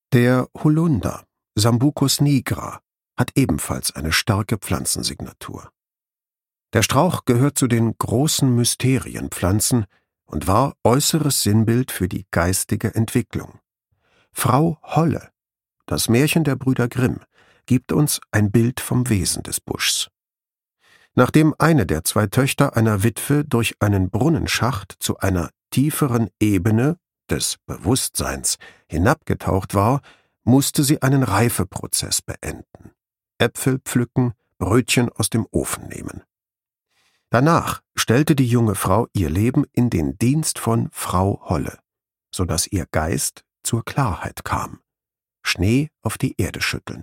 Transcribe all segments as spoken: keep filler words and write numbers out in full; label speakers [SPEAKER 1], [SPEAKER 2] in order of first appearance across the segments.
[SPEAKER 1] Der Holunder, Sambucus nigra, hat ebenfalls eine starke Pflanzensignatur. Der Strauch gehört zu den großen Mysterienpflanzen und war äußeres Sinnbild für die geistige Entwicklung. Frau Holle, das Märchen der Brüder Grimm, gibt uns ein Bild vom Wesen des Buschs. Nachdem eine der zwei Töchter einer Witwe durch einen Brunnenschacht zu einer tieferen Ebene des Bewusstseins hinabgetaucht war, musste sie einen Reifeprozess beenden. Äpfel pflücken, Brötchen aus dem Ofen nehmen. Danach stellte die junge Frau ihr Leben in den Dienst von Frau Holle, so dass ihr Geist zur Klarheit kam. Schnee auf die Erde schütteln.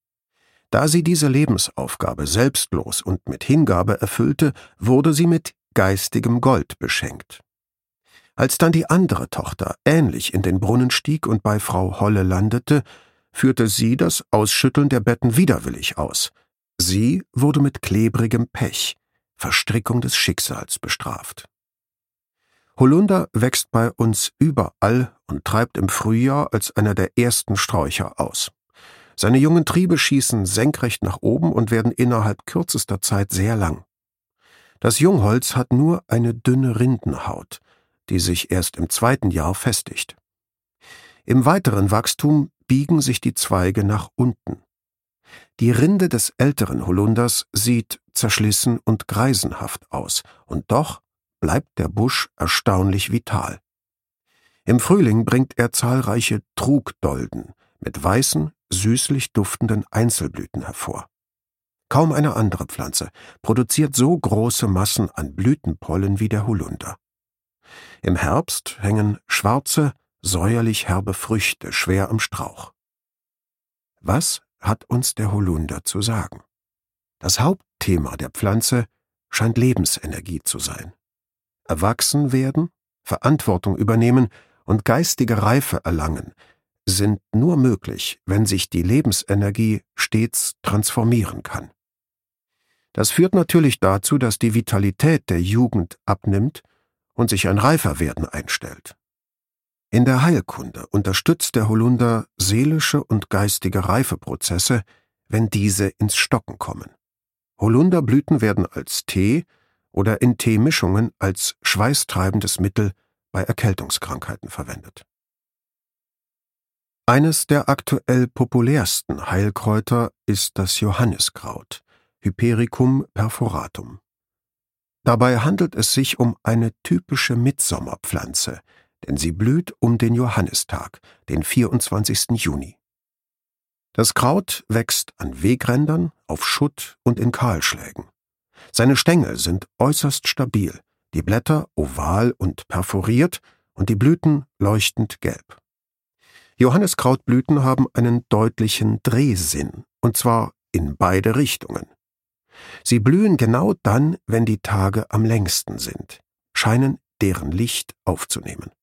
[SPEAKER 1] Da sie diese Lebensaufgabe selbstlos und mit Hingabe erfüllte, wurde sie mit geistigem Gold beschenkt. Als dann die andere Tochter ähnlich in den Brunnen stieg und bei Frau Holle landete, führte sie das Ausschütteln der Betten widerwillig aus. Sie wurde mit klebrigem Pech, Verstrickung des Schicksals, bestraft. Holunder wächst bei uns überall und treibt im Frühjahr als einer der ersten Sträucher aus. Seine jungen Triebe schießen senkrecht nach oben und werden innerhalb kürzester Zeit sehr lang. Das Jungholz hat nur eine dünne Rindenhaut, die sich erst im zweiten Jahr festigt. Im weiteren Wachstum biegen sich die Zweige nach unten. Die Rinde des älteren Holunders sieht zerschlissen und greisenhaft aus, und doch bleibt der Busch erstaunlich vital. Im Frühling bringt er zahlreiche Trugdolden mit weißen, süßlich duftenden Einzelblüten hervor. Kaum eine andere Pflanze produziert so große Massen an Blütenpollen wie der Holunder. Im Herbst hängen schwarze, säuerlich herbe Früchte schwer am Strauch. Was hat uns der Holunder zu sagen? Das Hauptthema der Pflanze scheint Lebensenergie zu sein. Erwachsen werden, Verantwortung übernehmen und geistige Reife erlangen sind nur möglich, wenn sich die Lebensenergie stets transformieren kann. Das führt natürlich dazu, dass die Vitalität der Jugend abnimmt und sich ein Reiferwerden einstellt. In der Heilkunde unterstützt der Holunder seelische und geistige Reifeprozesse, wenn diese ins Stocken kommen. Holunderblüten werden als Tee oder in Teemischungen als schweißtreibendes Mittel bei Erkältungskrankheiten verwendet. Eines der aktuell populärsten Heilkräuter ist das Johanniskraut, Hypericum perforatum. Dabei handelt es sich um eine typische Mitsommerpflanze, denn sie blüht um den Johannistag, den vierundzwanzigsten Juni. Das Kraut wächst an Wegrändern, auf Schutt und in Kahlschlägen. Seine Stängel sind äußerst stabil, die Blätter oval und perforiert und die Blüten leuchtend gelb. Johanniskrautblüten haben einen deutlichen Drehsinn, und zwar in beide Richtungen. Sie blühen genau dann, wenn die Tage am längsten sind, scheinen deren Licht aufzunehmen.